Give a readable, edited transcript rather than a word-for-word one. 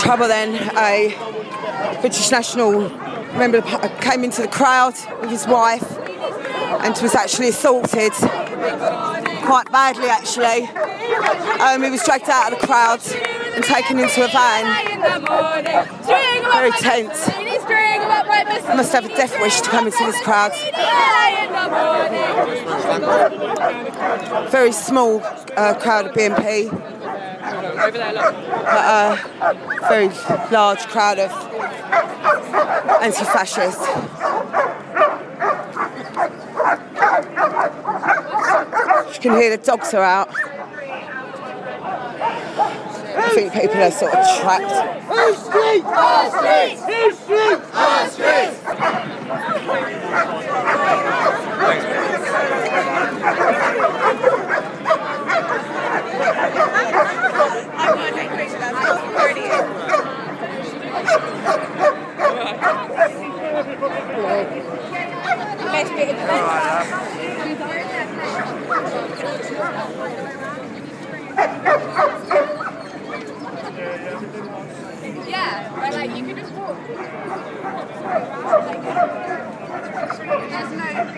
Trouble then, a British national member came into the crowd with his wife and was actually assaulted quite badly actually. He was dragged out of the crowd and taken into a van. Very tense. Must have a death wish to come into this crowd. Very small crowd of BNP. But a very large crowd of anti-fascists. You can hear the dogs are out. I think people are sort of trapped. Who's street? Our street! Who's street? Our street! Yeah, but like you can just walk. There's no